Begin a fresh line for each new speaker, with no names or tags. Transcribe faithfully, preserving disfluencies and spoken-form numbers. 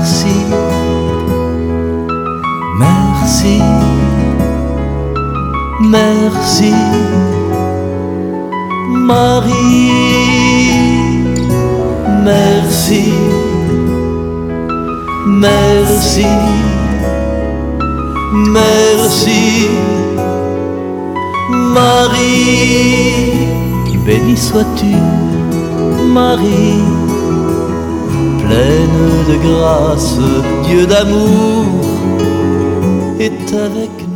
merci, merci, merci, Marie, merci, merci, merci, Marie. Béni sois-tu, Marie, pleine de grâce, Dieu d'amour est avec nous.